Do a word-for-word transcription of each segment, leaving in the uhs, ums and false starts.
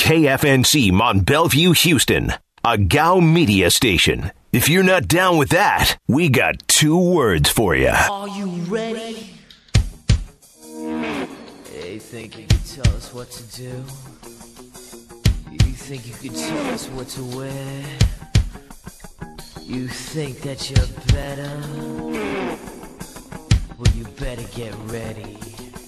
K F N C Mont Bellevue, Houston, a G A U media station. If you're not down with that, we got two words for you. Are you ready? Hey, think you could tell us what to do? You think you could tell us what to wear? You think that you're better? Well, you better get ready.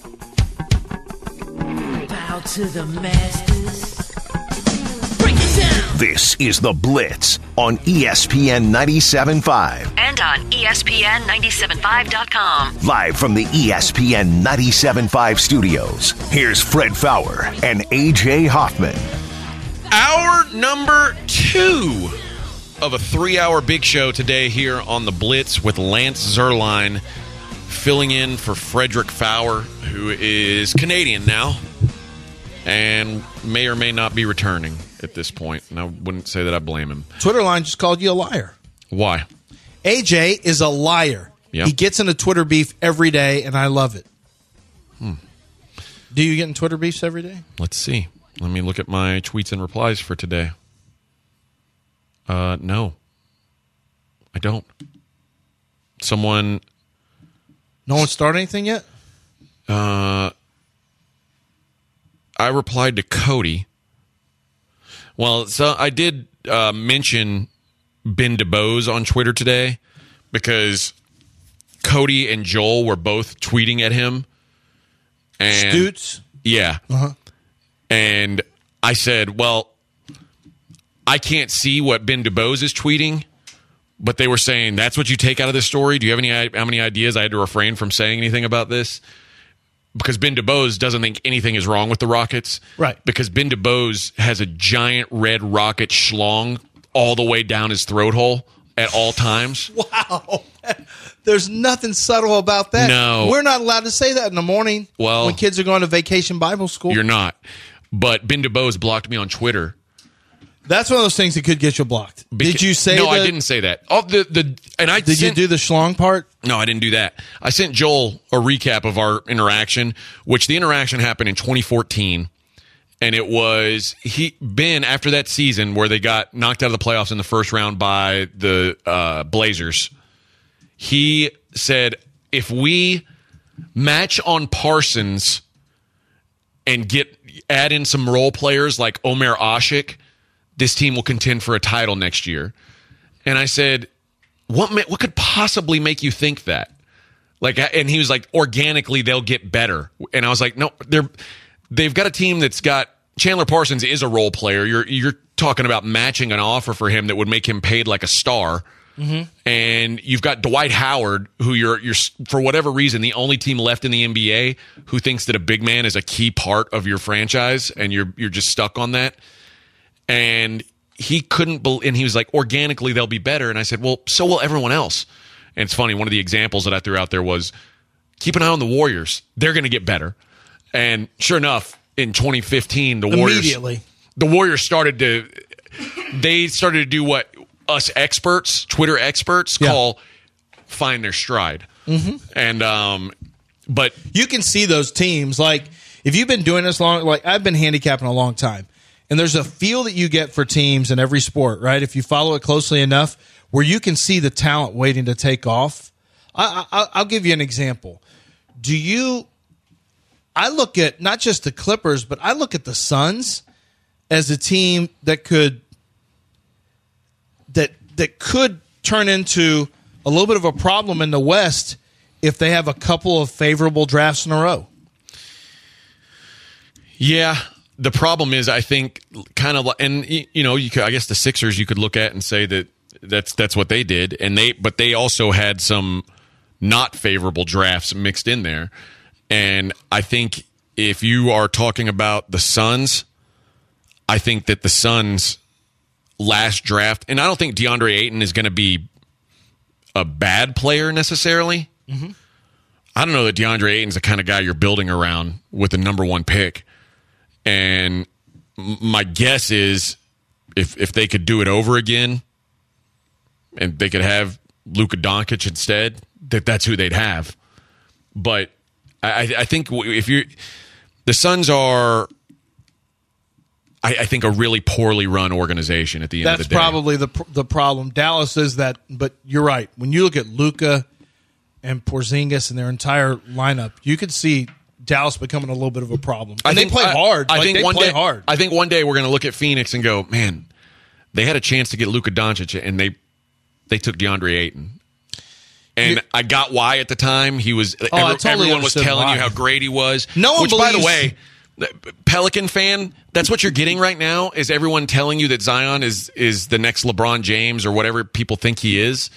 Bow to the masters. Break it down! This is The Blitz on E S P N ninety-seven point five. And on E S P N ninety-seven five dot com. Live from the E S P N ninety-seven point five studios, here's Fred Faour and A J Hoffman. Hour number two of a three-hour big show today here on The Blitz with Lance Zierlein filling in for Frederick Faour, who is Canadian now and may or may not be returning at this point. And I wouldn't say that I blame him. Twitter line just called you a liar. Why? A J is a liar. Yep. He gets into Twitter beef every day, and I love it. Hmm. Do you get in Twitter beefs every day? Let's see. Let me look at my tweets and replies for today. Uh, no. I don't. Someone... No one started anything yet? Uh, I replied to Cody. Well, so I did uh, mention Ben DeBose on Twitter today because Cody and Joel were both tweeting at him. And Stoots? Yeah. Uh-huh. And I said, well, I can't see what Ben DeBose is tweeting, but they were saying, that's what you take out of this story? Do you have any how many ideas? I had to refrain from saying anything about this because Ben DeBose doesn't think anything is wrong with the Rockets. Right. Because Ben DeBose has a giant red rocket schlong all the way down his throat hole at all times. Wow. There's nothing subtle about that. No. We're not allowed to say that in the morning well, when kids are going to vacation Bible school. You're not. But Ben DeBose blocked me on Twitter. That's one of those things that could get you blocked. Beca- did you say No, the, I didn't say that. Oh, the, the, and I Did sent, you do the schlong part? No, I didn't do that. I sent Joel a recap of our interaction, which the interaction happened in twenty fourteen. And it was he Ben after that season where they got knocked out of the playoffs in the first round by the uh, Blazers. He said, if we match on Parsons and get add in some role players like Omer Asik, this team will contend for a title next year. And I said, what ma- what could possibly make you think that? Like, and he was like, organically they'll get better. And I was like, no, they're they've got a team that's got Chandler Parsons is a role player. You're you're talking about matching an offer for him that would make him paid like a star. Mm-hmm. And you've got Dwight Howard, who you're you're for whatever reason the only team left in the N B A who thinks that a big man is a key part of your franchise, and you're you're just stuck on that. And he couldn't believe, and he was like, organically they'll be better. And I said, well, so will everyone else. And it's funny, one of the examples that I threw out there was keep an eye on the Warriors. They're going to get better. And sure enough, in twenty fifteen, the Warriors Immediately. the Warriors started to they started to do what us experts, Twitter experts, Yeah. call find their stride. Mm-hmm. And um, but You can see those teams. Like, if you've been doing this long, like I've been handicapping a long time, and there's a feel that you get for teams in every sport, right? If you follow it closely enough, where you can see the talent waiting to take off. I, I, I'll give you an example. Do you? I look at not just the Clippers, but I look at the Suns as a team that could that that could turn into a little bit of a problem in the West if they have a couple of favorable drafts in a row. yeah, the problem is I think kind of like, and you know, you could, I guess the Sixers you could look at and say that that's that's what they did, and they but they also had some not favorable drafts mixed in there. And I think if you are talking about the Suns, I think that the Suns' last draft, and I don't think DeAndre Ayton is going to be a bad player necessarily. Mm-hmm. I don't know that DeAndre Ayton's the kind of guy you're building around with the number one pick. And my guess is if if they could do it over again and they could have Luka Doncic instead, that that's who they'd have. But I, I think if you, the Suns are I, I think, a really poorly run organization at the end That's of the day. That's probably the the problem. Dallas is that, but you're right. When you look at Luka and Porzingis and their entire lineup, you could see Dallas becoming a little bit of a problem. And I they think, play I, hard. I like, think they one play day, hard. I think one day we're going to look at Phoenix and go, man, they had a chance to get Luka Doncic, and they they took DeAndre Ayton. And you, I got why at the time. He was. Oh, every, totally everyone was telling why. you how great he was. No one Which, believes, by the way, Pelican fan, that's what you're getting right now. Is everyone telling you that Zion is is the next LeBron James or whatever people think he is?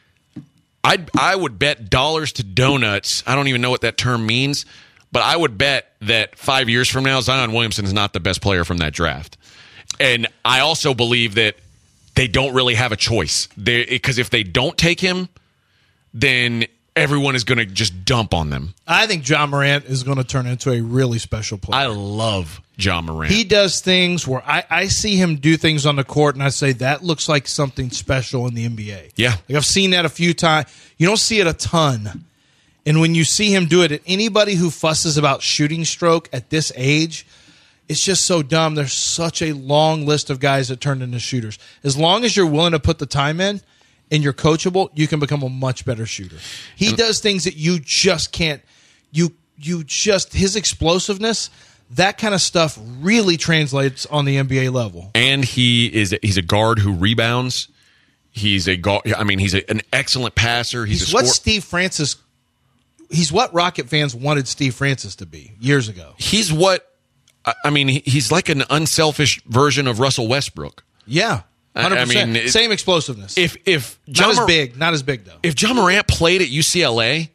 I I would bet dollars to donuts. I don't even know what that term means, but I would bet that five years from now, Zion Williamson is not the best player from that draft. And I also believe that they don't really have a choice. Because if they don't take him, then everyone is going to just dump on them. I think John Morant is going to turn into a really special player. I love John Morant. He does things where I, I see him do things on the court, and I say, that looks like something special in the N B A. Yeah. Like I've seen that a few times. You don't see it a ton. And when you see him do it, anybody who fusses about shooting stroke at this age, it's just so dumb. There's such a long list of guys that turn into shooters. As long as you're willing to put the time in and you're coachable, you can become a much better shooter. He and, does things that you just can't. You you just his explosiveness, that kind of stuff really translates on the N B A level. And he is he's a guard who rebounds. He's a guard. I mean, he's a, an excellent passer. He's, he's a what score- Steve Francis. He's what Rocket fans wanted Steve Francis to be years ago. He's what. I mean, he's like an unselfish version of Russell Westbrook. Yeah, one hundred percent. I mean, it, same explosiveness. If if John not as Mor- big, not as big though. If John Morant played at U C L A,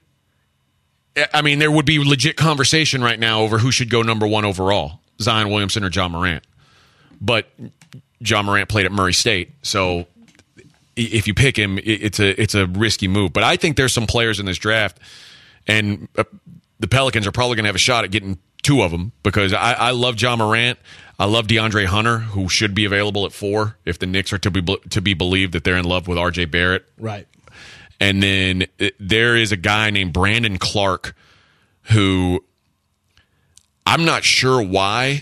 I mean, there would be legit conversation right now over who should go number one overall, Zion Williamson or John Morant. But John Morant played at Murray State, so if you pick him, it's a it's a risky move. But I think there's some players in this draft, and the Pelicans are probably going to have a shot at getting two of them, because I, I love John Morant. I love DeAndre Hunter, who should be available at four if the Knicks are to be to be believed that they're in love with R J Barrett. Right. And then there is a guy named Brandon Clark who I'm not sure why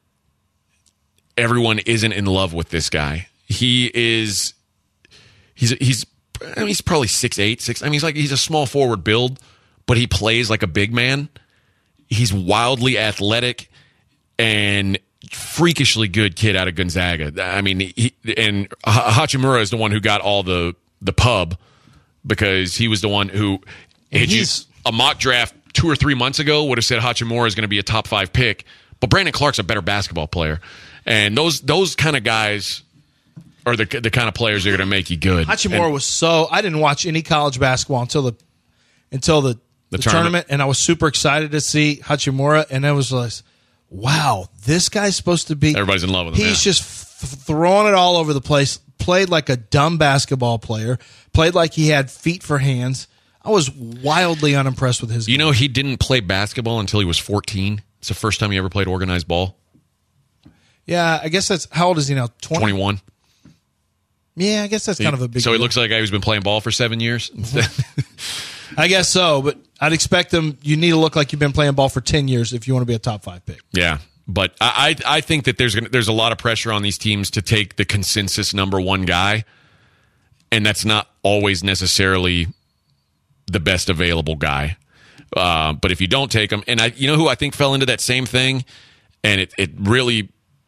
everyone isn't in love with this guy. He is he's he's I mean, he's probably six eight, six I mean he's like he's a small forward build, but he plays like a big man. He's wildly athletic and freakishly good kid out of Gonzaga. I mean, he, and Hachimura is the one who got all the, the pub, because he was the one who, had you, a mock draft two or three months ago would have said Hachimura is going to be a top five pick, but Brandon Clark's a better basketball player. And those those kind of guys are the the kind of players that are going to make you good. Hachimura and, was so, I didn't watch any college basketball until the until the The, the tournament. tournament, and I was super excited to see Hachimura, and I was like, wow, this guy's supposed to be... Everybody's in love with him. He's yeah. just f- throwing it all over the place, played like a dumb basketball player, played like he had feet for hands. I was wildly unimpressed with his You game. know, he didn't play basketball until he was fourteen. It's the first time he ever played organized ball. Yeah, I guess that's... How old is he now? twenty? twenty-one. Yeah, I guess that's so kind he, of a big So he deal. looks like a guy who's been playing ball for seven years. I guess so, but I'd expect them. You need to look like you've been playing ball for ten years if you want to be a top five pick. Yeah, but I I, I think that there's gonna, there's a lot of pressure on these teams to take the consensus number one guy, and that's not always necessarily the best available guy. Uh, but if you don't take him, and I, you know who I think fell into that same thing, and it it really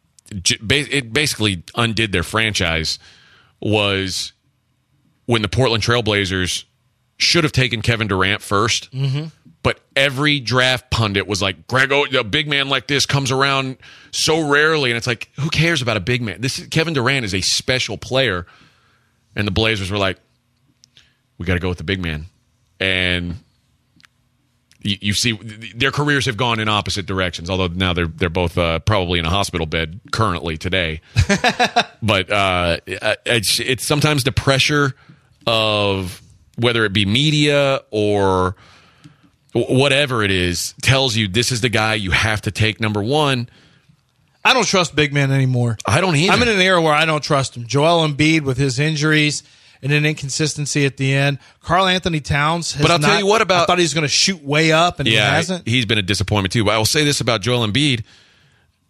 it basically undid their franchise, was when the Portland Trailblazers should have taken Kevin Durant first, mm-hmm. but every draft pundit was like, Grego, a big man like this comes around so rarely, and it's like, who cares about a big man? This is, Kevin Durant is a special player, and the Blazers were like, we got to go with the big man, and you, you see their careers have gone in opposite directions. Although now they're they're both uh, probably in a hospital bed currently today, but uh, it's it's sometimes the pressure of whether it be media or whatever it is, tells you this is the guy you have to take number one. I don't trust big men anymore. I don't either. I'm in an era where I don't trust him. Joel Embiid with his injuries and an inconsistency at the end. Karl Anthony Towns has But I'll not, tell you what about... I thought he was going to shoot way up, and yeah, he hasn't. He's been a disappointment too. But I will say this about Joel Embiid.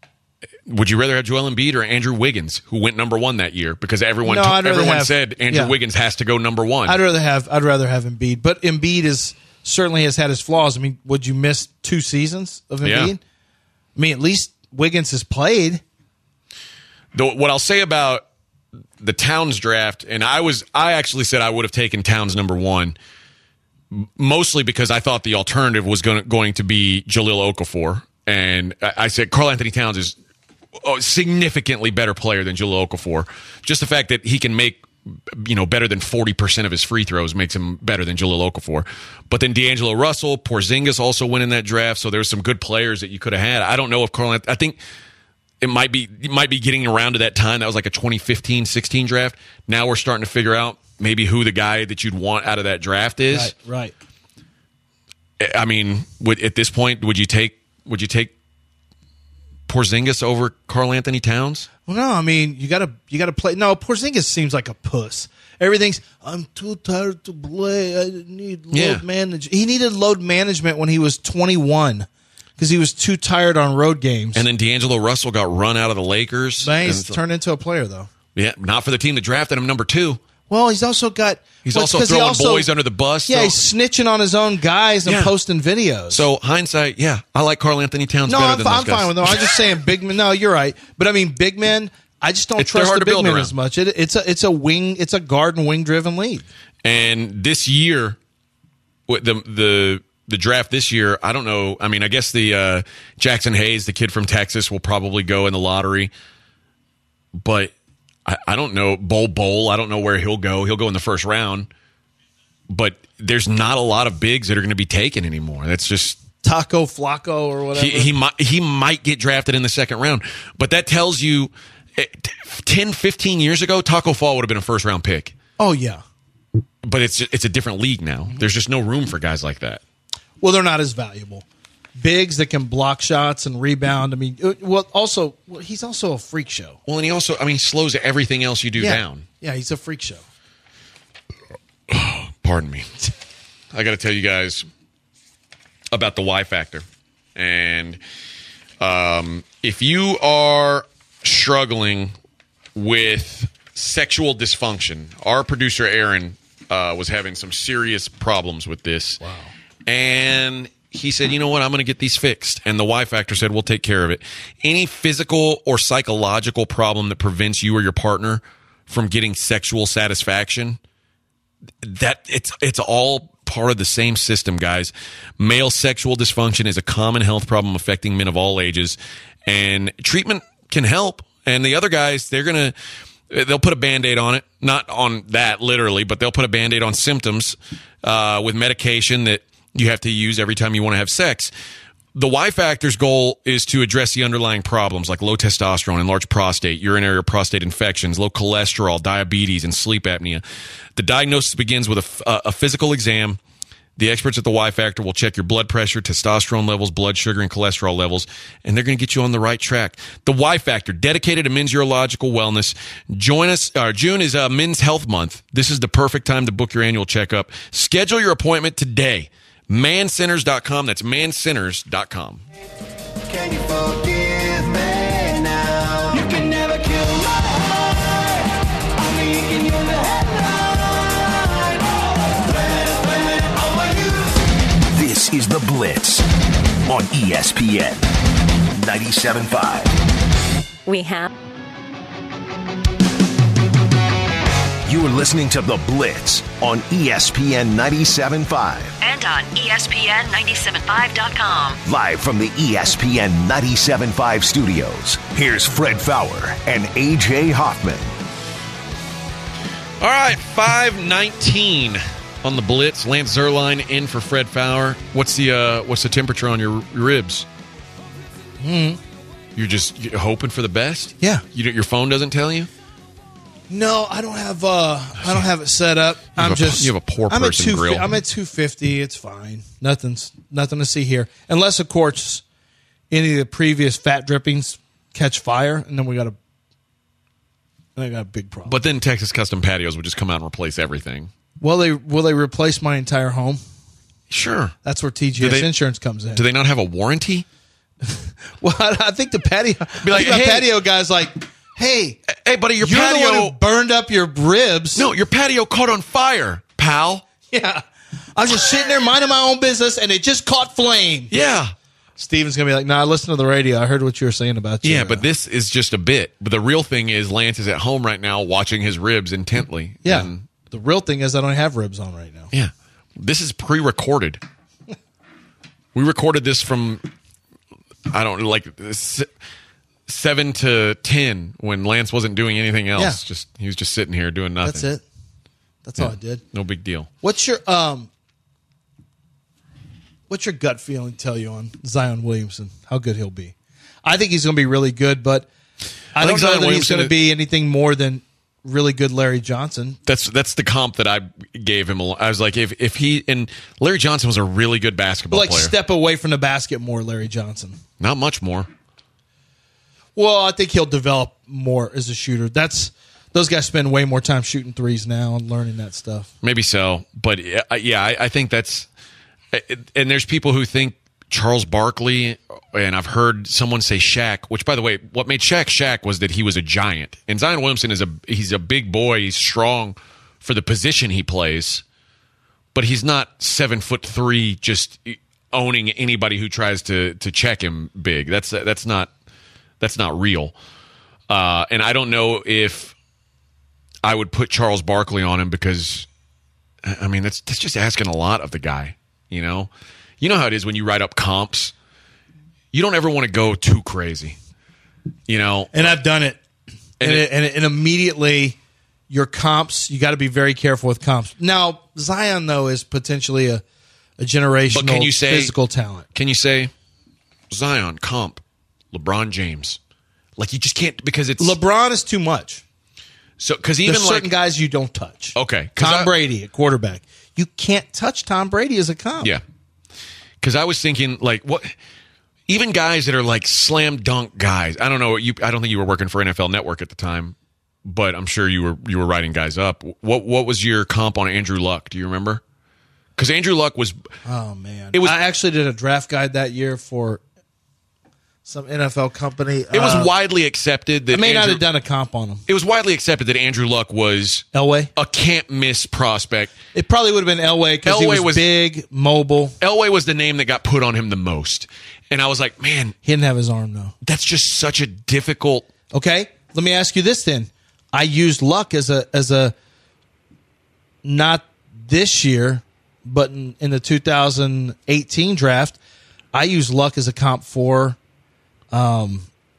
would you rather have Joel Embiid or Andrew Wiggins, who went number one that year? Because everyone No, t- I'd rather everyone have- said Andrew yeah. Wiggins has to go number one. I'd rather have I'd rather have Embiid, but Embiid is certainly has had his flaws. I mean, would you miss two seasons of Embiid? Yeah. I mean, at least Wiggins has played. The, what I'll say about the Towns draft, and I was I actually said I would have taken Towns number one, mostly because I thought the alternative was going to, going to be Jahlil Okafor, and I, I said Karl Anthony Towns is a significantly better player than Jahlil Okafor. Just the fact that he can make, you know, better than forty percent of his free throws makes him better than Jahlil Okafor. But then D'Angelo Russell, Porzingis also went in that draft, so there's some good players that you could have had. I don't know if Karl Anthony, I think it might be it might be getting around to that time. That was like a twenty fifteen sixteen draft. Now we're starting to figure out maybe who the guy that you'd want out of that draft is. Right, right. I mean, would, at this point, would you take would you take Porzingis over Karl Anthony Towns? Well, no, I mean you gotta you gotta play. No, Porzingis seems like a puss. Everything's I'm too tired to play. I need load Yeah. manage. He needed load management when he was twenty-one because he was too tired on road games. And then D'Angelo Russell got run out of the Lakers. But he's And so- turned into a player though. yeah, not for the team that drafted him number two. Well, he's also got. He's well, it's also 'cause he throwing also- boys under the bus. Yeah, so, he's snitching on his own guys and Yeah. posting videos. so hindsight, yeah, I like Karl Anthony Towns no, better I'm, than fi- those I'm guys. fine with them. I'm just saying big men. No, you're right. But I mean, big men. I just don't It's- they're trust hard the to big build men around. as much. It, it's a it's a wing. It's a guard and wing driven league. And this year, what the the the draft this year, I don't know. I mean, I guess the uh, Jackson Hayes, the kid from Texas, will probably go in the lottery. But I, I don't know. Bol Bol, I don't know where he'll go. He'll go in the first round. But there's not a lot of bigs that are going to be taken anymore. That's just Taco Flacco or whatever. he, he might he might get drafted in the second round. But that tells you, eh, ten, fifteen years ago, Taco Fall would have been a first round pick. oh yeah. But it's it's a different league now. There's just no room for guys like that. Well, they're not as valuable. Bigs that can block shots and rebound. I mean, uh, well, also well, he's also a freak show. Well, and he also, I mean, slows everything else you do yeah. down. Yeah, he's a freak show. Pardon me. I got to tell you guys about the Y Factor. And um, if you are struggling with sexual dysfunction, our producer Aaron uh, was having some serious problems with this. Wow. And he said, you know what, I'm going to get these fixed. And the Y Factor said, we'll take care of it. Any physical or psychological problem that prevents you or your partner from getting sexual satisfaction, that it's it's all part of the same system, guys. Male sexual dysfunction is a common health problem affecting men of all ages, and treatment can help. And the other guys, they're going to, they'll put a Band-Aid on it. Not on that, literally, but they'll put a Band-Aid on symptoms uh, with medication that you have to use every time you want to have sex. The Y Factor's goal is to address the underlying problems like low testosterone, enlarged prostate, urinary or prostate infections, low cholesterol, diabetes, and sleep apnea. The diagnosis begins with a, a physical exam. The experts at the Y Factor will check your blood pressure, testosterone levels, blood sugar, and cholesterol levels, and they're going to get you on the right track. The Y Factor, dedicated to men's urological wellness. Join us. Uh, June is uh, Men's Health Month. This is the perfect time to book your annual checkup. Schedule your appointment today. man centers dot com. That's man centers dot com. Can you forgive me now? You can never kill my heart. I'm making you the headline. When, when, oh, you. This is The Blitz on E S P N ninety-seven point five. We have. You're listening to The Blitz on E S P N ninety-seven point five. And on E S P N ninety-seven point five dot com. Live from the E S P N ninety-seven point five studios, here's Fred Fowler and A J Hoffman. All right, five nineteen on the Blitz. Lance Zerline in for Fred Fowler. What's the uh, what's the temperature on your ribs? Mm. You're just you're hoping for the best? Yeah. You don't, your phone doesn't tell you? No, I don't have. Uh, I don't have it set up. have I'm a- just. you have a poor I'm at person two, grill. I'm at two fifty. It's fine. Nothing's nothing to see here, unless of course any of the previous fat drippings catch fire, and then we got a. I got a big problem. But then Texas Custom Patios would just come out and replace everything. will they will they replace my entire home? Sure. That's where T G S Do they- Insurance comes in. Do they not have a warranty? Well, I, I think the patio, Be like, I think the hey- patio guy's like, hey, Hey, buddy, your you're patio. the one who burned up your ribs. No, your patio caught on fire, pal. Yeah. I was just sitting there minding my own business, and it just caught flame. Yeah. Steven's going to be like, no, nah, I listened to the radio. I heard what you were saying about you. Yeah, but this is just a bit. But the real thing is Lance is at home right now watching his ribs intently. Yeah. And, The real thing is I don't have ribs on right now. yeah. This is pre-recorded. We recorded this from, I don't know, like s- seven to ten when Lance wasn't doing anything else. Yeah. Just He was just sitting here doing nothing. That's it. That's all I did. No big deal. What's your um? What's your gut feeling tell you on Zion Williamson? How good he'll be? I think he's going to be really good, but I, I don't think know Zion that he's Williamson going to is- be anything more than really good Larry Johnson. That's that's the comp that I gave him. I was like, if if he and Larry Johnson was a really good basketball But like player, step away from the basket more, Larry Johnson. not much more. Well, I think he'll develop more as a shooter. That's those guys spend way more time shooting threes now and learning that stuff. Maybe so, but uh, yeah, I, I think that's. And there's people who think Charles Barkley, and I've heard someone say Shaq. Which, by the way, what made Shaq Shaq was that he was a giant. And Zion Williamson is a he's a big boy. He's strong for the position he plays, but he's not seven foot three, just owning anybody who tries to to check him big. That's that's not that's not real. Uh, and I don't know if I would put Charles Barkley on him because, I mean, that's that's just asking a lot of the guy. You know, you know how it is when you write up comps. You don't ever want to go too crazy. You know, And I've done it. And, And and, it- and, and immediately your comps, you got to be very careful with comps. Now, Zion, though, is potentially a, a generational But can you say- physical talent. can you say Zion comp LeBron James? Like you just can't because it's LeBron is too much. so because even There's like certain guys you don't touch. Okay, 'cause Tom I- Brady at quarterback. You can't touch Tom Brady as a comp. yeah, because I was thinking like what. Even guys that are like slam dunk guys. I don't know. You, I don't think you were working for N F L Network at the time, but I'm sure you were. You were writing guys up. What What was your comp on Andrew Luck? Do you remember? Because Andrew Luck was. Oh man, It was- I actually did a draft guide that year for some N F L company. It was Uh, widely accepted that I may not Andrew, have done a comp on him. It was widely accepted that Andrew Luck was Elway. a can't miss prospect. It probably would have been Elway because he Elway was, was- big, mobile. Elway was the name that got put on him the most, and I was like, man, He didn't have his arm though. that's just such a difficult. Okay, let me ask you this then. I used Luck as a as a not this year, but in, in the two thousand eighteen draft, I used Luck as a comp for um,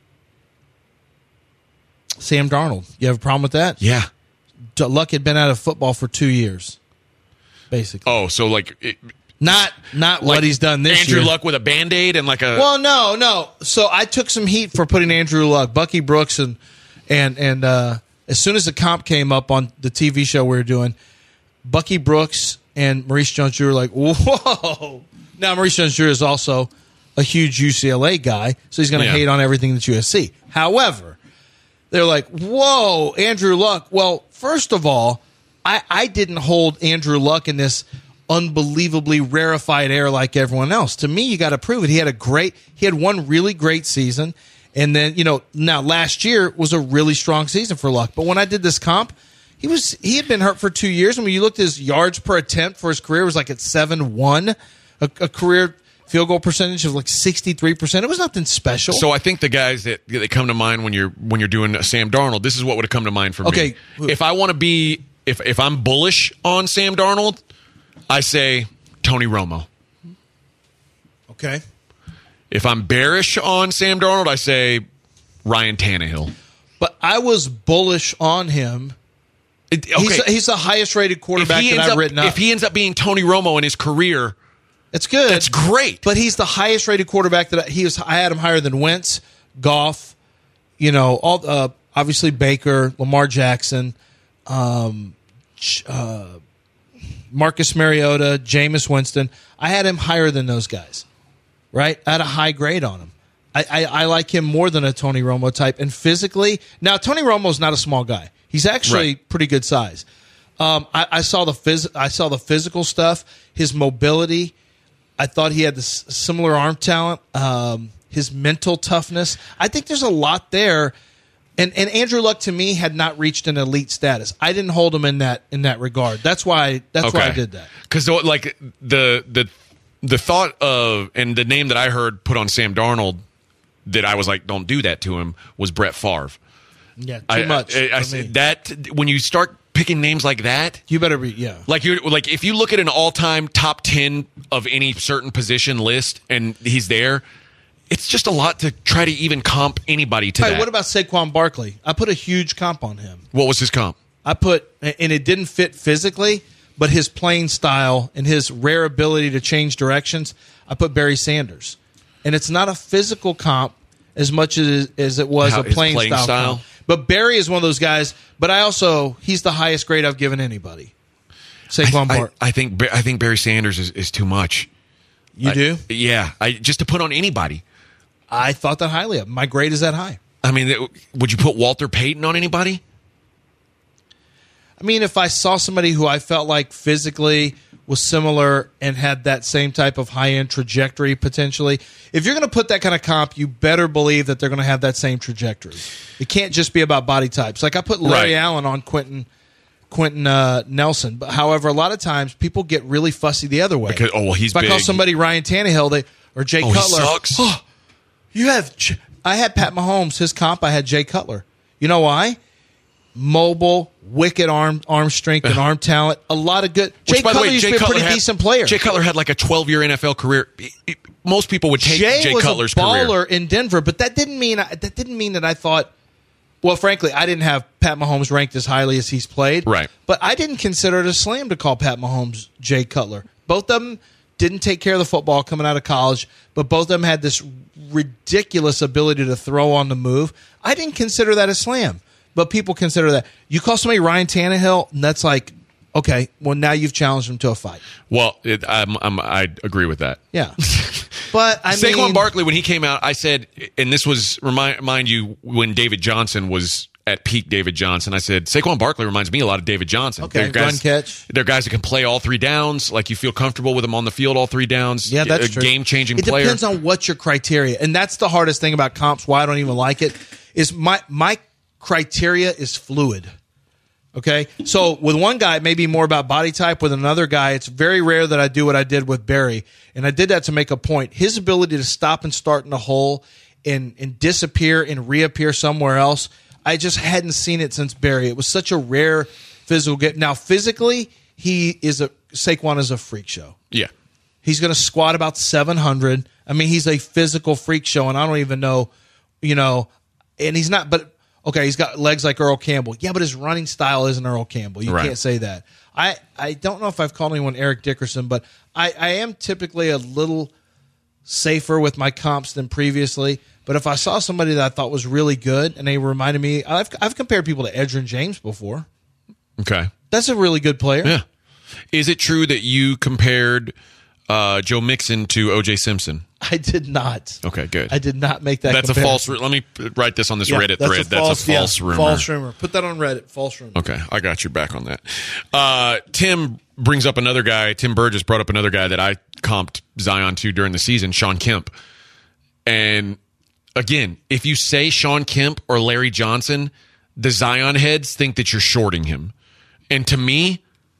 Sam Darnold. You have a problem with that? Yeah. D- Luck had been out of football for two years, basically. Oh, so like, it, Not not like what he's done this Andrew year. Luck with a band aid and like a. Well, no, no. So I took some heat for putting Andrew Luck, Bucky Brooks, and and and uh, as soon as the comp came up on the T V show we were doing, Bucky Brooks and Maurice Jones-Drew were like, "Whoa!" Now Maurice Jones-Drew is also a huge U C L A guy, so he's going to Yeah. hate on everything that's U S C. However, they're like, "Whoa, Andrew Luck." Well, first of all, I I didn't hold Andrew Luck in this unbelievably rarefied air like everyone else. To me, you got to prove it. He had a great, he had one really great season. And then, you know, now last year was a really strong season for Luck. But when I did this comp, he was, he had been hurt for two years. And when you looked at his yards per attempt for his career, it was like at seven one, a, a career field goal percentage of like sixty-three percent. It was nothing special. So I think the guys that that come to mind when you're when you're doing Sam Darnold, this is what would have come to mind for Okay. me. If I want to be, if if I'm bullish on Sam Darnold, I say Tony Romo. okay. If I'm bearish on Sam Darnold, I say Ryan Tannehill. But I was bullish on him. It- He's, okay. he's the highest rated if quarterback he that ends I've up, written up. if he ends up being Tony Romo in his career, It's good. that's great. But he's the highest rated quarterback that I, he was. I had him higher than Wentz, Goff, you know, all uh, obviously Baker, Lamar Jackson, um, Ch- uh, Marcus Mariota, Jameis Winston. I had him higher than those guys. Right, I had a high grade on him. I, I, I like him more than a Tony Romo type, and physically, now Tony Romo's not a small guy. He's actually Right. pretty good size. Um, I, I saw the phys- I saw the physical stuff, his mobility. I thought he had this similar arm talent. Um, his mental toughness. I think there's a lot there. And and Andrew Luck to me had not reached an elite status. I didn't hold him in that in that regard. That's why that's Okay. why I did that. Because like the the the thought of and the name that I heard put on Sam Darnold that I was like, don't do that to him, was Brett Favre. Yeah, too I, much. I, I, I for me. that when you start picking names like that, You better be yeah. like you like if you look at an all-time top ten of any certain position list and he's there, it's just a lot to try to even comp anybody to Hey, that. what about Saquon Barkley? I put a huge comp on him. What was his comp? I put, and it didn't fit physically, but his playing style and his rare ability to change directions, I put Barry Sanders. And it's not a physical comp as much as, as it was How- a his playing, playing style, style? comp. But Barry is one of those guys, but I also, he's the highest grade I've given anybody. Saquon I, Barkley. I think I think Barry Sanders is, is too much. You I- do? Yeah, I just to put on anybody. I thought that highly of him. My grade is that high. I mean, th- would you put Walter Payton on anybody? I mean, if I saw somebody who I felt like physically was similar and had that same type of high end trajectory potentially, if you're going to put that kind of comp, you better believe that they're going to have that same trajectory. It can't just be about body types. Like I put Larry Right. Allen on Quentin Quentin uh, Nelson, but however, a lot of times people get really fussy the other way. Because- oh, well, he's if I call big. somebody Ryan Tannehill, they or Jay Oh, he Cutler. sucks. Oh, you have. J- I had Pat Mahomes. His comp, I had Jay Cutler. You know why? Mobile, wicked arm arm strength and arm talent. A lot of good. Jay Which, by the Cutler way, used Jay to be a Cutler pretty had, decent player. Jay Cutler had like a twelve-year N F L career. Most people would take Jay, Jay was Cutler's a baller career. in Denver, but that didn't mean I, that didn't mean that I thought. Well, frankly, I didn't have Pat Mahomes ranked as highly as he's played. Right. But I didn't consider it a slam to call Pat Mahomes Jay Cutler. Both of them didn't take care of the football coming out of college, but both of them had this ridiculous ability to throw on the move. I didn't consider that a slam, but people consider that. You call somebody Ryan Tannehill, and that's like, okay, well, now you've challenged him to a fight. Well, it, I'm, I'm, I agree with that. Yeah. But I Saquon mean, Barkley, when he came out, I said, and this was remind mind you when David Johnson was at peak David Johnson. I said Saquon Barkley reminds me a lot of David Johnson. Okay, They're guys, run catch. They're guys that can play all three downs. Like you feel comfortable with them on the field all three downs. Yeah, that's a true. game changing It player. depends on what your criteria, and that's the hardest thing about comps. Why I don't even like it is my my criteria is fluid. Okay, so with one guy, it may be more about body type. With another guy, it's very rare that I do what I did with Barry, and I did that to make a point. His ability to stop and start in a hole and and disappear and reappear somewhere else, I just hadn't seen it since Barry. It was such a rare physical get. Now, physically, he is a Saquon is a freak show. yeah. He's going to squat about seven hundred. I mean, he's a physical freak show, and I don't even know, you know, and he's not, but okay, he's got legs like Earl Campbell. Yeah, but his running style isn't Earl Campbell. You Right. can't say that. I, I don't know if I've called anyone Eric Dickerson, but I, I am typically a little safer with my comps than previously. But if I saw somebody that I thought was really good and they reminded me, I've, I've compared people to Edgerrin James before. Okay. That's a really good player. Yeah. Is it true that you compared uh, Joe Mixon to O J Simpson? I did not. Okay, good. I did not make that That's a comparison. false. ru- Let me write this on this Yeah, Reddit that's thread. A that's false, a false yeah, rumor. False rumor. Put that on Reddit. False rumor. Okay, I got your back on that. Uh, Tim brings up another guy. Tim Burgess brought up another guy that I comped Zion to during the season, Sean Kemp. And again, if you say Sean Kemp or Larry Johnson, the Zion heads think that you're shorting him. And to me,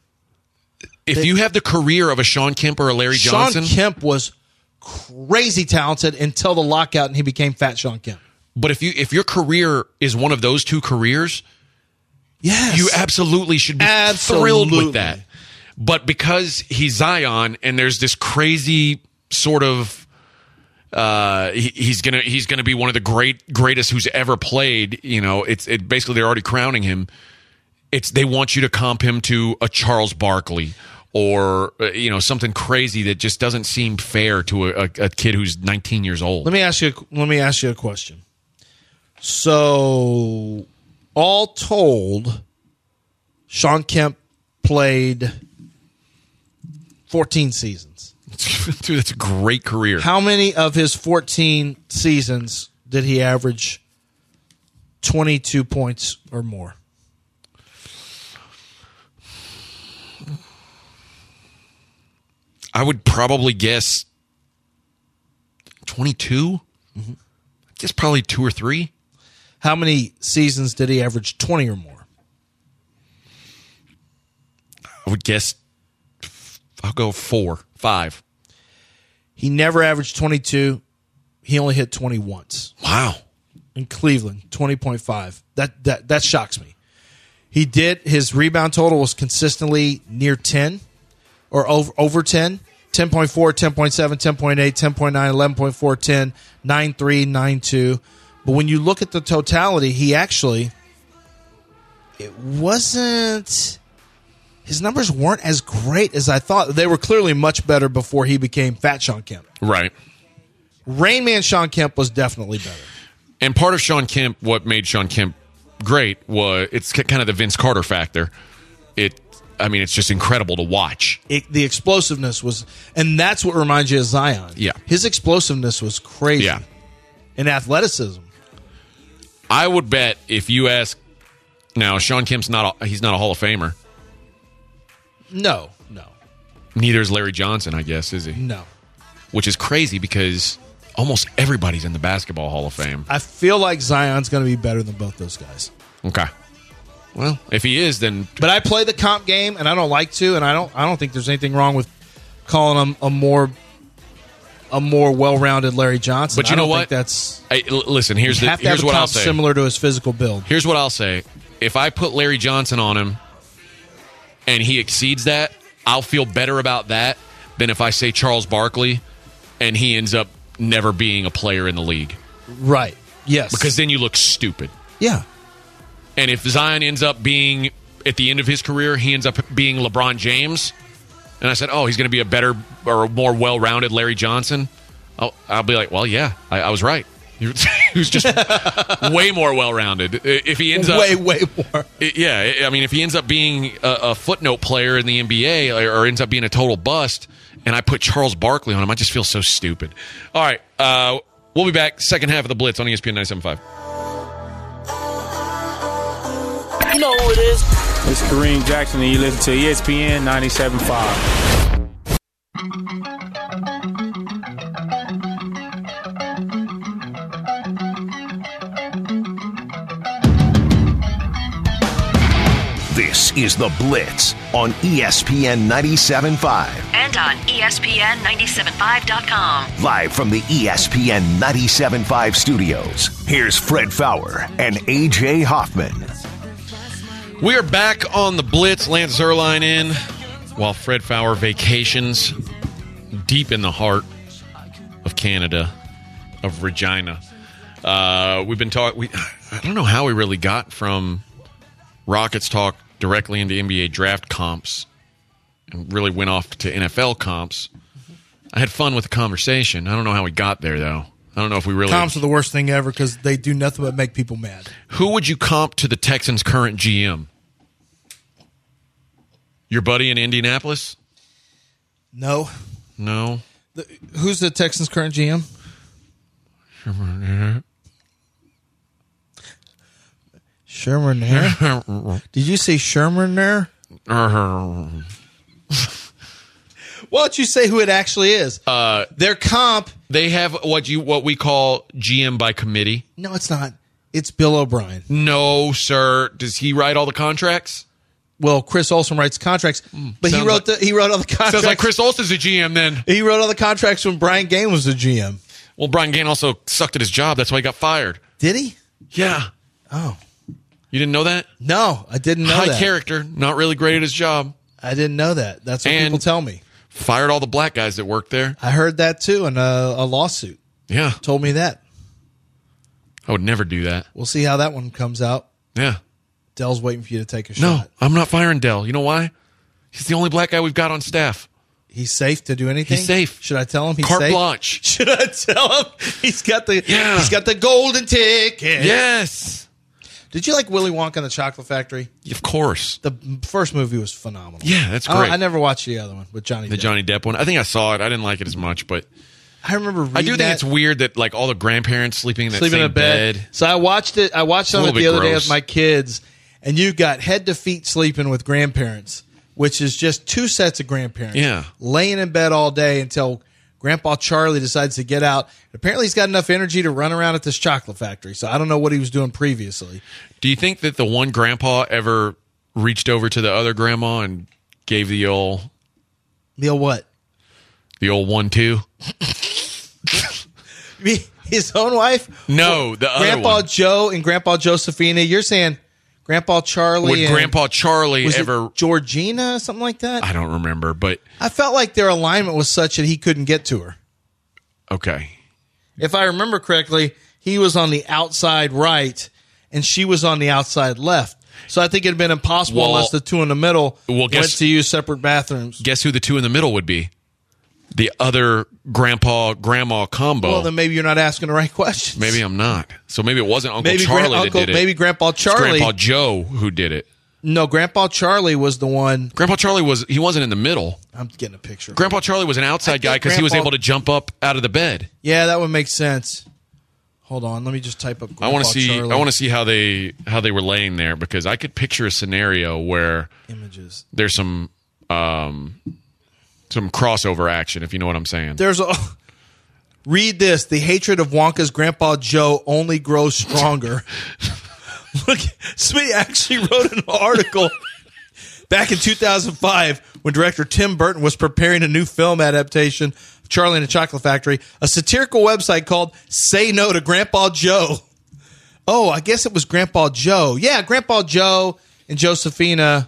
if you have the career of a Sean Kemp or a Larry Sean Johnson, Kemp was crazy talented until the lockout, and he became Fat Sean Kemp. but if you if your career is one of those two careers, Yes, you absolutely should be Absolutely. thrilled with that. But because he's Zion and there's this crazy sort of uh, he, he's gonna he's gonna be one of the great greatest who's ever played. You know, it's it basically they're already crowning him. It's they want you to comp him to a Charles Barkley or uh, you know something crazy that just doesn't seem fair to a, a, a kid who's nineteen years old. Let me ask you. Let me ask you a question. So, all told, Sean Kemp played fourteen seasons. Dude, that's a great career. How many of his fourteen seasons did he average twenty-two points or more? I would probably guess twenty-two. Mm-hmm. I guess probably two or three. How many seasons did he average twenty or more? I would guess I'll go four, five. He never averaged twenty-two. He only hit twenty once. Wow. In Cleveland, twenty point five. That that that shocks me. He did his rebound total was consistently near ten or over over ten. ten point four, ten point seven, ten point eight, ten point nine, eleven point four, ten, nine point three, nine point two. But when you look at the totality, he actually it wasn't his numbers weren't as great as I thought. They were clearly much better before he became Fat Sean Kemp. Right. Rain Man Sean Kemp was definitely better. And part of Sean Kemp, what made Sean Kemp great was it's kind of the Vince Carter factor. It, I mean, it's just incredible to watch. It, the explosiveness was, and that's what reminds you of Zion. Yeah. His explosiveness was crazy. Yeah. And athleticism. I would bet if you ask, now Sean Kemp's not, a, he's not a Hall of Famer. No, no, Neither is Larry Johnson, I guess, is he? no. Which is crazy because almost everybody's in the Basketball Hall of Fame. I feel like Zion's going to be better than both those guys. Okay. Well, if he is, then But I play the comp game, and I don't like to, and I don't. I don't think there's anything wrong with calling him a more, a more well-rounded Larry Johnson. But you I don't know think what? That's I, l- listen. Here's you the have to here's have a what I'll comp say. similar to his physical build. Here's what I'll say. If I put Larry Johnson on him, and he exceeds that, I'll feel better about that than if I say Charles Barkley, and he ends up never being a player in the league. Right? Yes. Because then you look stupid. yeah, And if Zion ends up being, at the end of his career, he ends up being LeBron James, and I said, oh, he's going to be a better or a more well-rounded Larry Johnson, I'll, I'll be like, well, yeah, I, I was right. He was just way more well-rounded. If he ends up... way, way more. Yeah, I mean, if he ends up being a, a footnote player in the N B A or, or ends up being a total bust, and I put Charles Barkley on him, I just feel so stupid. All right, uh, we'll be back. Second half of the Blitz on E S P N ninety-seven point five. You know who it is. It's Kareem Jackson, and you listen to E S P N ninety-seven point five. This is The Blitz on E S P N ninety-seven point five. And on E S P N ninety-seven point five dot com. Live from the E S P N ninety-seven point five studios, here's Fred Fowler and A J Hoffman. We are back on the Blitz. Lance Zerline in while Fred Fowler vacations deep in the heart of Canada, of Regina. Uh, we've been talking. We I don't know how we really got from Rockets talk directly into N B A draft comps and really went off to N F L comps. I had fun with the conversation. I don't know how we got there, though. I don't know if we really... Comps are the worst thing ever because they do nothing but make people mad. Who would you comp to the Texans' current G M? Your buddy in Indianapolis? No. No. The, who's the Texans' current G M? Sherman. Did you say Sherman there? Why don't you say who it actually is? Uh, Their comp. they have what you what we call G M by committee. No, it's not. It's Bill O'Brien. No, sir. Does he write all the contracts? Well, Chris Olsen writes contracts, but he Sounds wrote like- the he wrote all the contracts. Sounds like Chris Olsen's a G M then. He wrote all the contracts when Brian Gaine was the G M. Well, Brian Gaine also sucked at his job. That's why he got fired. Did he? Yeah. Oh You didn't know that? no, I didn't know High that. character, not really great at his job. I didn't know that. That's what And- people tell me. Fired all the black guys that worked there. I heard that too in a, a lawsuit. Yeah. Told me that. I would never do that. We'll see how that one comes out. Yeah. Dell's waiting for you to take a No, shot. I'm not firing Dell. You know why? He's the only black guy we've got on staff. He's safe to do anything. He's safe. Should I tell him he's Carte safe? blanche. Should I tell him he's got the Yeah. he's got the golden ticket? Yes. Did you like Willy Wonka and the Chocolate Factory? Of course. The first movie was phenomenal. Yeah, that's I, great. I never watched the other one with Johnny. The Depp. Johnny Depp one. I think I saw it. I didn't like it as much, but I remember. Reading I do think that, it's weird that like all the grandparents sleeping in that sleeping same in a bed. bed. So I watched it. I watched a some of it little the bit other day gross. with my kids, and you got head to feet sleeping with grandparents, which is just two sets of grandparents. Yeah. laying in bed all day until Grandpa Charlie decides to get out. Apparently, he's got enough energy to run around at this chocolate factory. So I don't know what he was doing previously. Do you think that the one grandpa ever reached over to the other grandma and gave the old The old what? the old one two? His own wife? No, the other Grandpa one. Joe and Grandpa Josephina. You're saying Grandpa Charlie Would and Grandpa Charlie was it ever? Georgina, something like that? I don't remember, but I felt like their alignment was such that he couldn't get to her. okay. If I remember correctly, he was on the outside right and she was on the outside left. So I think it had been impossible Well- unless the two in the middle Well, went guess- to use separate bathrooms. Guess who the two in the middle would be? The other grandpa grandma combo. Well, then maybe you're not asking the right questions. Maybe I'm not. So maybe it wasn't Uncle maybe Charlie Gran- that Uncle, did it. maybe Grandpa It's Charlie. Grandpa Joe who did it. No, Grandpa Charlie was the one. Grandpa Charlie was he wasn't in the middle. I'm getting a picture. Grandpa Charlie was an I outside think guy because he was Grandpa- able to jump up out of the bed. Yeah, that would make sense. Hold on, let me just type up. Grandpa I want to see. Charlie I want to see how they how they were laying there because I could picture a scenario where images. there's some um, some crossover action, if you know what I'm saying. There's a. Read this. The hatred of Wonka's Grandpa Joe only grows stronger. Look, Smee actually wrote an article back in two thousand five when director Tim Burton was preparing a new film adaptation of Charlie and the Chocolate Factory, a satirical website called Say No to Grandpa Joe. Oh, I guess it was Grandpa Joe. Yeah, Grandpa Joe and Josephina.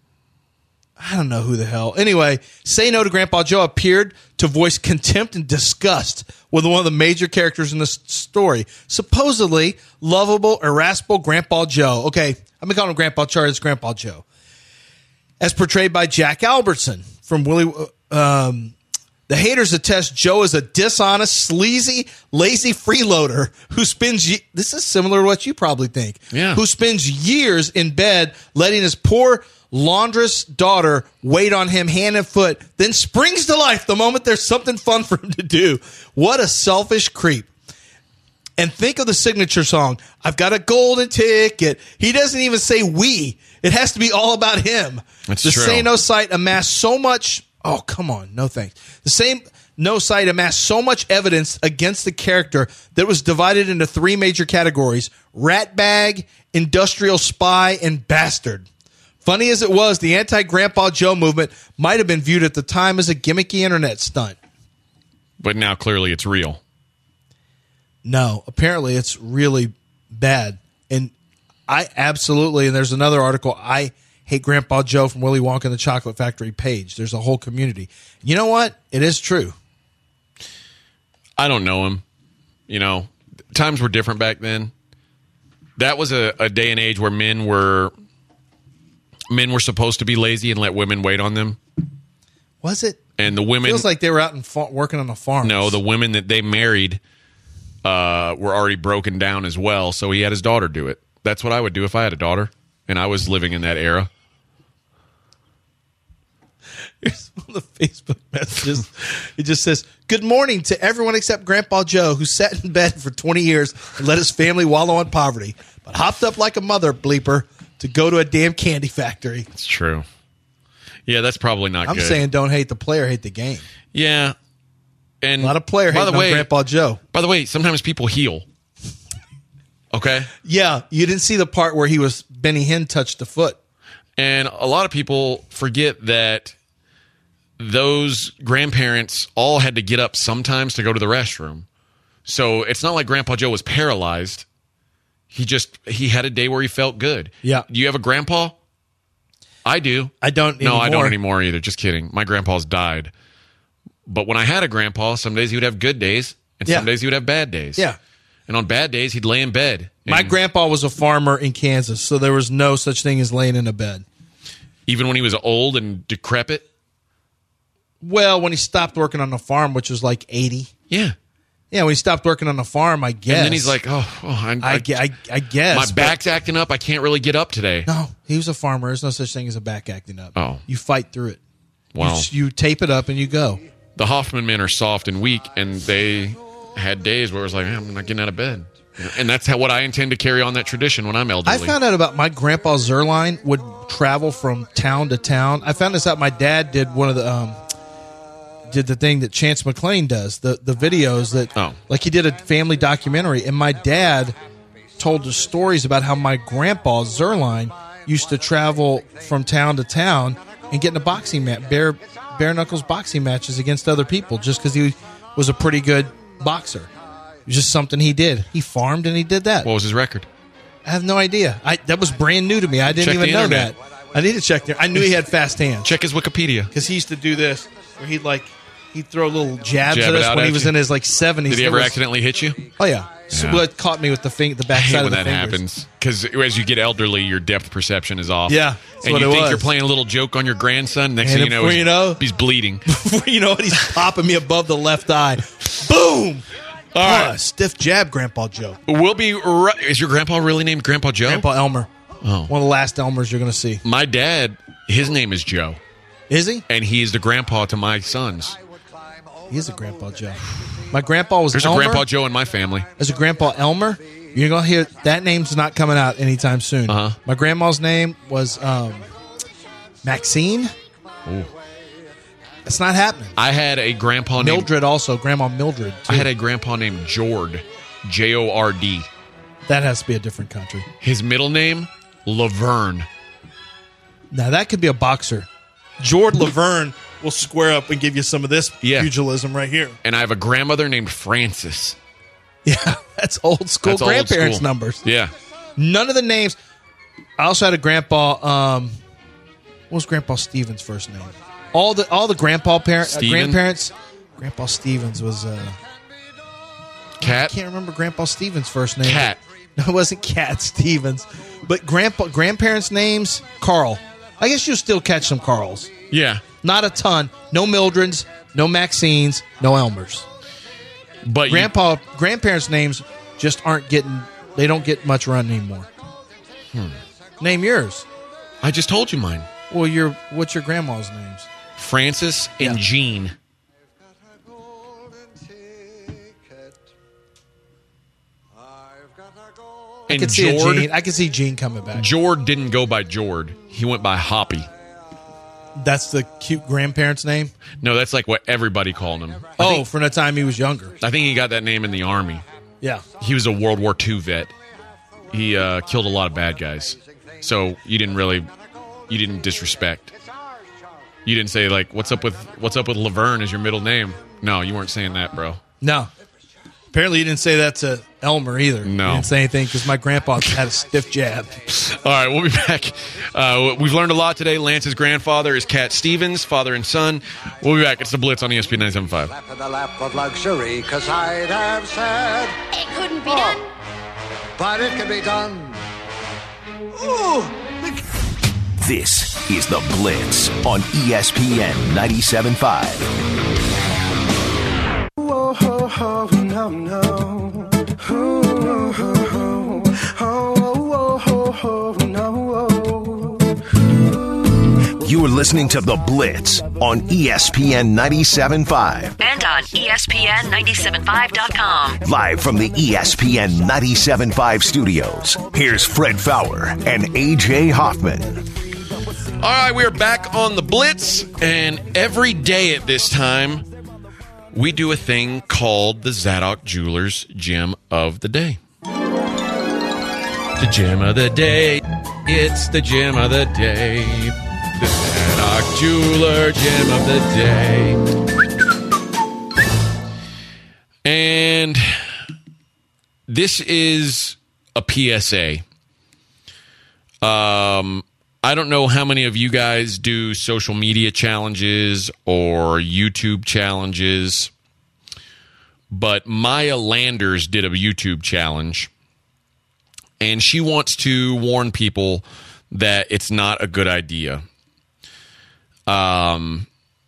I don't know who the hell. Anyway, Say No to Grandpa Joe appeared to voice contempt and disgust with one of the major characters in the s- story. Supposedly lovable, irascible Grandpa Joe. Okay, I'm going to call him Grandpa Charlie. It's Grandpa Joe. As portrayed by Jack Albertson from Willie... Um, the haters attest Joe is a dishonest, sleazy, lazy freeloader who spends... Ye- this is similar to what you probably think. Yeah. Who spends years in bed letting his poor... laundress daughter wait on him hand and foot, then springs to life the moment there's something fun for him to do. What a selfish creep. And think of the signature song, I've got a golden ticket. He doesn't even say we. It has to be all about him. That's the true. Say No site amassed so much... Oh, come on. No thanks. The same No site amassed so much evidence against the character that it was divided into three major categories: ratbag, industrial spy, and bastard. Funny as it was, the anti-Grandpa Joe movement might have been viewed at the time as a gimmicky internet stunt. But now clearly it's real. No, apparently it's really bad. And I absolutely, and there's another article, I hate Grandpa Joe from Willy Wonka and the Chocolate Factory page. There's a whole community. You know what? It is true. I don't know him. You know, times were different back then. That was a, a day and age where men were men were supposed to be lazy and let women wait on them. Was it? And the women Feels like they were out and fa- working on the farm. no, the women that they married uh, were already broken down as well. So he had his daughter do it. That's what I would do if I had a daughter and I was living in that era. Here's one of the Facebook messages. It just says, "Good morning to everyone except Grandpa Joe, who sat in bed for twenty years and let his family wallow in poverty, but hopped up like a mother bleeper to go to a damn candy factory." It's true. Yeah, that's probably not I'm good. saying don't hate the player, hate the game. Yeah. And A lot of player by hating the way, on Grandpa Joe. By the way, sometimes people heal. Okay? Yeah, you didn't see the part where he was Benny Hinn touched the foot. And a lot of people forget that those grandparents all had to get up sometimes to go to the restroom. So it's not like Grandpa Joe was paralyzed. He just, he had a day where he felt good. Yeah. Do you have a grandpa? I do. I don't No, I don't anymore. anymore either. Just kidding. My grandpa's died. But when I had a grandpa, some days he would have good days, and Yeah. some days he would have bad days. Yeah. And on bad days, he'd lay in bed. My And grandpa was a farmer in Kansas, so there was no such thing as laying in a bed. even when he was old and decrepit? Well, when he stopped working on the farm, which was like eighty. Yeah. Yeah, when he stopped working on the farm, I guess. And then he's like, oh, oh I, I, I, gue- I, I guess. my but- back's acting up. I can't really get up today. No, he was a farmer. There's no such thing as a back acting up. Oh. You fight through it. You Wow. just- You, tape it up and you go. The Hoffman men are soft and weak, and they had days where it was like, I'm not getting out of bed. And that's how what I intend to carry on that tradition when I'm elderly. I found out about my grandpa Zerline would travel from town to town. I found this out. My dad did one of the um, did the thing that Chance McClain does, the the videos that, Oh. like he did a family documentary, and my dad told the stories about how my grandpa Zerline used to travel from town to town and get in a boxing match, bare bare knuckles boxing matches against other people, just because he was a pretty good boxer. It was just something he did. He farmed and he did that. What was his record? I have no idea. I that was brand new to me. I didn't Check even the know internet. that. I need to check there. I knew he had fast hands Check his Wikipedia. because he used to do this, where he'd like he'd throw little jabs Jab at it us out when he at was you? in his like seventies. Did he There ever was- accidentally hit you? Oh yeah, so, Yeah. well, it caught me with the fing- the I backside hate of when the that fingers. happens because as you get elderly, your depth perception is off. Yeah, that's and what you it think was. you're playing a little joke on your grandson. Next And thing you know, before he's, you know- he's bleeding. Before you know it, he's popping me above the left eye. Boom! All Ah, right, stiff jab, Grandpa Joe. we'll be. Right. Is your grandpa really named Grandpa Joe? Grandpa Elmer. Oh. One of the last Elmers you're going to see. My dad, his name is Joe, Is he? and he's the grandpa to my sons. He is a Grandpa Joe. My grandpa was There's Elmer. a Grandpa Joe in my family. There's a Grandpa Elmer. You're going to hear that name's not coming out anytime soon. Uh-huh. My grandma's name was um, Maxine. Ooh. It's not happening. I had a grandpa named. Mildred also. Grandma Mildred, too. I had a grandpa named Jord, J O R D. That has to be a different country. His middle name, Laverne. Now, that could be a boxer. Jord Laverne will square up and give you some of this Yeah. pugilism right here. And I have a grandmother named Frances. Yeah, that's old school That's old grandparents' school. numbers. Yeah. None of the names. I also had a grandpa. Um, what was Grandpa Stevens' first name? All the all the grandpa parent uh, Steven? grandparents. Grandpa Stevens was. Uh, I Cat. can't remember Grandpa Stevens' first name. Cat. No, it wasn't Cat Stevens, but grandpa grandparents' names. Carl. I guess you'll still catch some Carls. Yeah. Not a ton. No Mildreds. No Maxines. No Elmers. But you- Grandpa grandparents' names just aren't getting. They don't get much run anymore. Hmm. Name yours. I just told you mine. Well, your what's your grandma's names? Frances and Yeah. Jean. I And can see a Jord, Gene. I can see Gene coming back. Jord didn't go by Jord. He went by Hoppy. That's the cute grandparent's name. No, that's like what everybody called him. I Oh, think, from the time he was younger. I think he got that name in the Army. Yeah. He was a World War Two vet. He uh, killed a lot of bad guys. So you didn't really, you didn't disrespect. You didn't say like, "What's up with What's up with Laverne?" as your middle name. No, you weren't saying that, bro. No. Apparently, you didn't say that to Elmer either. No. You didn't say anything because my grandpa had a stiff jab. All right, we'll be back. Uh, we've learned a lot today. Lance's grandfather is Cat Stevens, father and son. We'll be back. It's the Blitz on E S P N ninety-seven point five. Lap in the lap of luxury, cause I'd have said, It couldn't be done. but it can be done. This is The Blitz on E S P N ninety-seven point five. Oh, oh, oh, no, no. Oh, oh, oh, oh, oh, oh, oh, no. You are listening to The Blitz on E S P N ninety-seven point five. And on E S P N nine seven five dot com. Live from the E S P N ninety-seven point five studios, here's Fred Fowler and A J Hoffman. All right, we are back on the Blitz, and every day at this time, we do a thing called the Zadok Jewelers Gem of the Day. The Gem of the Day. It's the Gem of the Day. The Zadok Jeweler Gem of the Day. And this is a P S A. Um... I don't know how many of you guys do social media challenges or YouTube challenges, but Maya Landers did a YouTube challenge, and she wants to warn people that it's not a good idea. Um,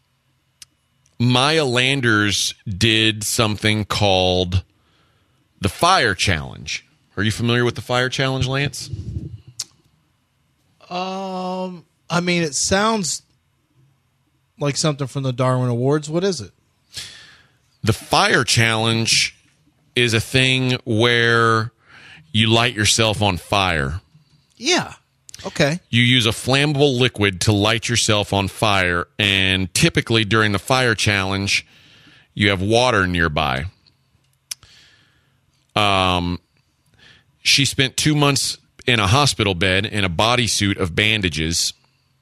Maya Landers did something called the Fire Challenge. Are you familiar with the Fire Challenge, Lance? Um, I mean, it sounds like something from the Darwin Awards. What is it? The Fire Challenge is a thing where you light yourself on fire. Yeah. Okay. You use a flammable liquid to light yourself on fire, and typically during the fire challenge, you have water nearby. Um, she spent two months in a hospital bed in a bodysuit of bandages.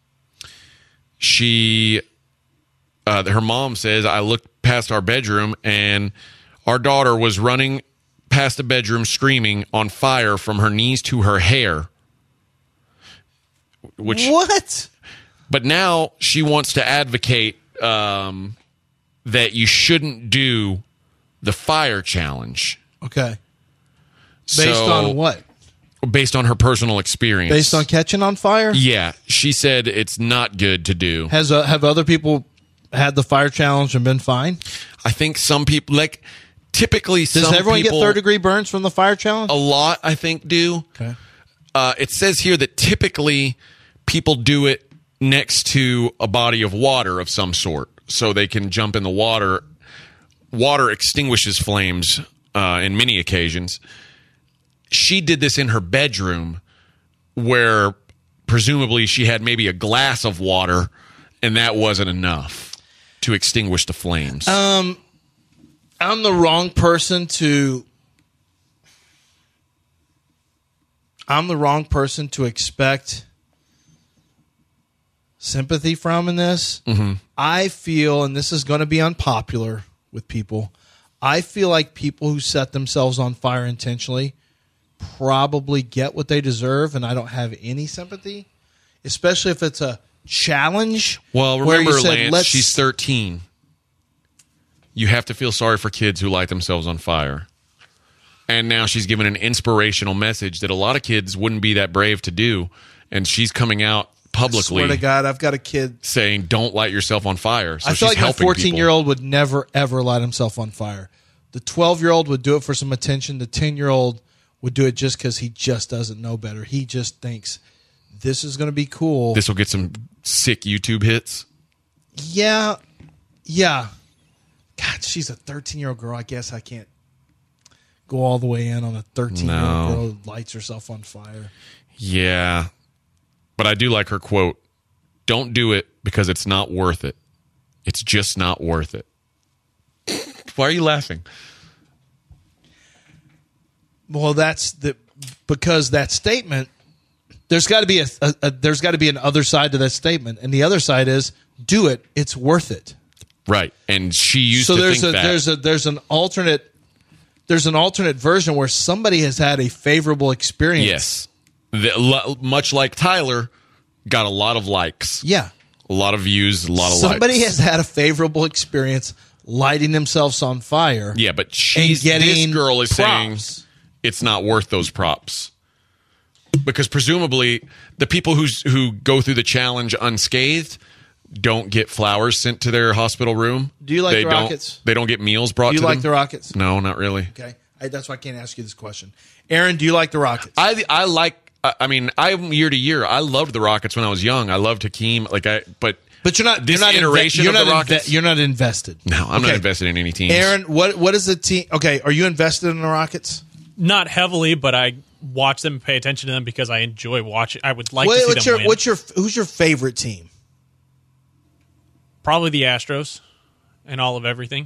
She, uh, her mom says, I looked past our bedroom and our daughter was running past the bedroom screaming on fire from her knees to her hair. Which, what? But now she wants to advocate um, that you shouldn't do the fire challenge. Okay. Based So- on what? Based on her personal experience. Based on catching on fire? Yeah. She said it's not good to do. Has uh, have other people had the fire challenge and been fine? I think some people, like, typically Does some everyone people, get third degree burns from the fire challenge? a lot, I think, do. Okay. Uh, it says here that typically people do it next to a body of water of some sort so they can jump in the water. Water extinguishes flames uh, in many occasions. She did this in her bedroom where presumably she had maybe a glass of water and that wasn't enough to extinguish the flames. Um, I'm the wrong person to. I'm the wrong person to expect sympathy from in this. Mm-hmm. I feel, and this is going to be unpopular with people, I feel like people who set themselves on fire intentionally probably get what they deserve, and I don't have any sympathy, especially if it's a challenge. Well, where remember, you said, Lance, let's- she's thirteen. You have to feel sorry for kids who light themselves on fire. And now she's given an inspirational message that a lot of kids wouldn't be that brave to do. And she's coming out publicly Swear to God, I've got a kid. saying, don't light yourself on fire. So I feel she's like my helping fourteen-year-old would never, ever light himself on fire. The twelve-year-old would do it for some attention. The ten-year-old would do it just because he just doesn't know better. He just thinks this is going to be cool. This will get some sick YouTube hits. Yeah, yeah. God, she's a thirteen-year-old girl. I guess I can't go all the way in on a thirteen-year-old No. girl who lights herself on fire. Yeah. But I do like her quote. Don't do it because it's not worth it. It's just not worth it. Why are you laughing? Well, that's the because that statement. There's got to be a, a, a there's got to be an other side to that statement, and the other side is do it. It's worth it. Right. And she used so to there's think a that. there's a there's an alternate there's an alternate version where somebody has had a favorable experience. Yes. The, lo- much like Tyler, got a lot of likes. Yeah. A lot of views, a lot of Somebody likes. has had a favorable experience lighting themselves on fire. Yeah, but she's, and getting this girl is props. saying it's not worth those props. Because presumably the people who's, who go through the challenge unscathed don't get flowers sent to their hospital room. Do you like they the don't- Rockets? They don't get meals brought Do you to like them. the Rockets? No, not really. Okay. I, that's why I can't ask you this question. Aaron, do you like the Rockets? I I like. I I mean, I'm year to year. I loved the Rockets when I was young. I loved Hakeem. Like I, but But you're not this you're not inve- iteration you're of the not inve- Rockets. you're not invested. no, I'm not Okay. invested in any teams. Aaron, what what is the team? Okay, are you invested in the Rockets? Not heavily, but I watch them and pay attention to them because I enjoy watching. I would like What- to see what's them your win. what's your who's your favorite team? Probably the Astros and all of everything.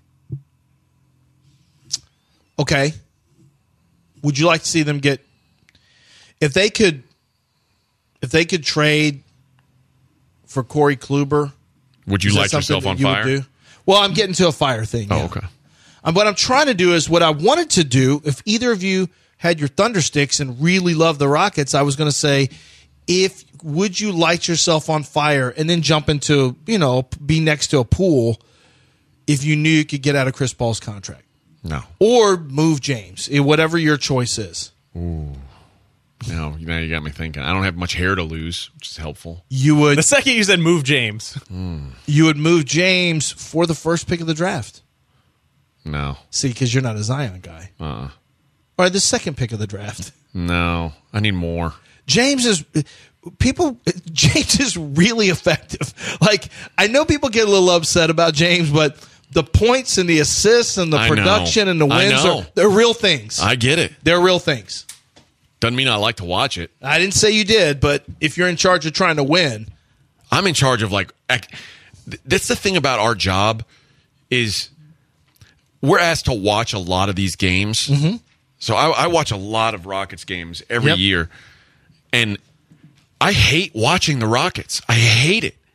Okay. Would you like to see them get if they could if they could trade for Corey Kluber? would you is that light something yourself that on you would fire? do? Well, I'm getting to a fire thing. Oh, yeah. okay. Um, what I'm trying to do is what I wanted to do. If either of you had your Thundersticks and really love the Rockets, I was going to say, if would you light yourself on fire and then jump into, you know, be next to a pool if you knew you could get out of Chris Paul's contract No, or move James, eh, whatever your choice is. no. Now you got me thinking. I don't have much hair to lose, which is helpful. You would The second you said move James, you would move James for the first pick of the draft. No, See, because you're not a Zion guy. uh, Or the second pick of the draft. no. I need more. James is people. James is really effective. Like I know people get a little upset about James, but the points and the assists and the I know. production and the I wins know. are they're real things. I get it. They're real things. Doesn't mean I like to watch it. I didn't say you did, but if you're in charge of trying to win, I'm in charge of like. Ac- that's the thing about our job is we're asked to watch a lot of these games. Mm-hmm. So I, I watch a lot of Rockets games every Yep. year, and I hate watching the Rockets. I hate it.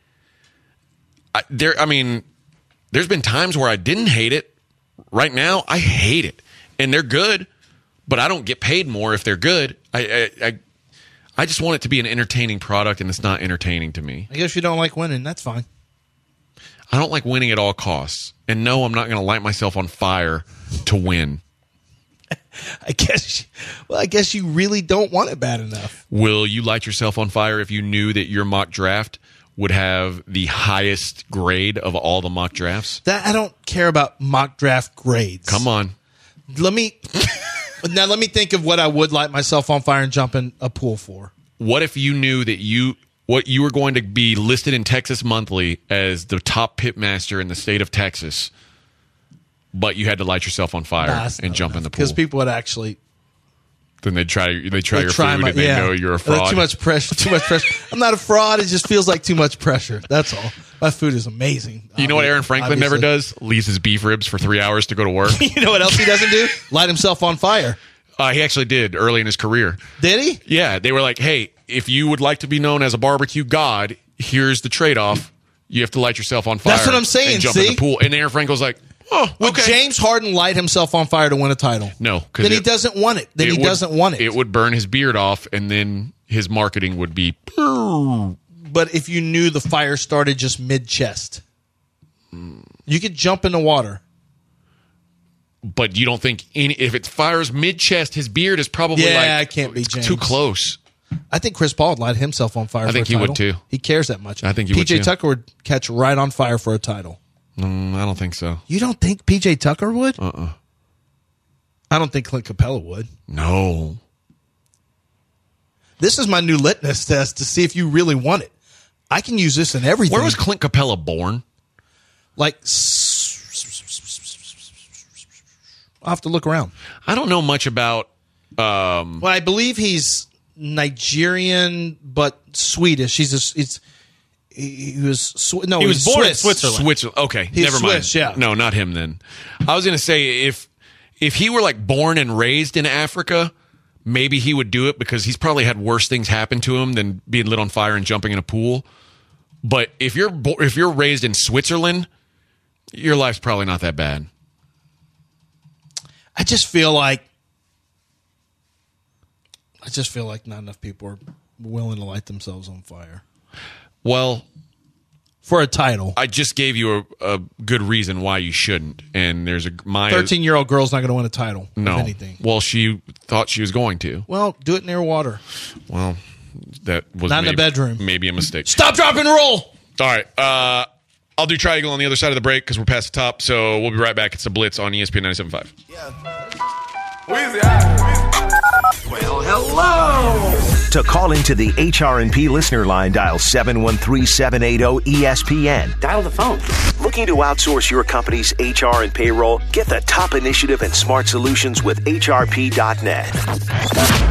I, there, I mean, there's been times where I didn't hate it. Right now, I hate it, and they're good, but I don't get paid more if they're good. I, I, I, I just want it to be an entertaining product, and it's not entertaining to me. I guess you don't like winning. That's fine. I don't like winning at all costs, and no, I'm not going to light myself on fire to win. I guess. Well, I guess you really don't want it bad enough. Will you light yourself on fire if you knew that your mock draft would have the highest grade of all the mock drafts? That I don't care about mock draft grades. Come on. Let me now. Let me think of what I would light myself on fire and jump in a pool for. What if you knew that you what you were going to be listed in Texas Monthly as the top pit master in the state of Texas, but you had to light yourself on fire Nah, and jump in the pool? Because people would actually Then they try they try they your try food my- and they yeah. know you're a Like, fraud. Too much pressure. Too much pressure. I'm not a fraud. It just feels like too much pressure. That's all. My food is amazing. You know what Aaron Franklin never Obviously. does? Leaves his beef ribs for three hours to go to work. You know what else he doesn't do? Light himself on fire. Uh, he actually did early in his career. Did he? Yeah, they were like, hey, if you would like to be known as a barbecue god, here's the trade-off. You have to light yourself on fire. That's what I'm saying, And jump see? in the pool. And Aaron Frankel's like, oh, Would okay. James Harden light himself on fire to win a title? No. 'cause Then he it- doesn't want it. Then it he would- doesn't want it. It would burn his beard off, and then his marketing would be... But if you knew the fire started just mid-chest, you could jump in the water. But you don't think... Any, if it fires mid-chest, his beard is probably Yeah, like... I can't be James. Too close. I think Chris Paul would light himself on fire I for think a he would, title. too. He cares that much. I think he P would, J too. Tucker would catch right on fire for a title. Mm, I don't think so. You don't think P J Tucker would? Uh-uh. I don't think Clint Capella would. No. This is my new litmus test to see if you really want it. I can use this in everything. Where was Clint Capella born? Like, I'll have to look around. I don't know much about... Um, Well, I believe he's Nigerian, but Swedish. He's a, it's he he was Sw- no He was born in Swiss. Switzerland. Switzerland. Okay, He's never mind. Swiss, yeah. No, not him then. I was going to say if if he were like born and raised in Africa, maybe he would do it because he's probably had worse things happen to him than being lit on fire and jumping in a pool. But if you're bo- if you're raised in Switzerland, your life's probably not that bad. I just feel like I just feel like not enough people are willing to light themselves on fire Well, for a title. I just gave you a, a good reason why you shouldn't, and there's a my Thirteen-year-old girl's not going to win a title. no. Of anything. Well, she thought she was going to. Well, do it near water. Well, that was Not in the maybe- bedroom. Maybe a mistake. Stop, drop, and roll. All right. Uh, I'll do Triangle on the other side of the break because we're past the top. So we'll be right back. It's the Blitz on E S P N ninety-seven point five. Well, hello. To call into the H R and P listener line, dial seven one three, seven eight zero, E S P N. Dial the phone. Looking to outsource your company's H R and payroll? Get the top initiative and smart solutions with H R P dot net.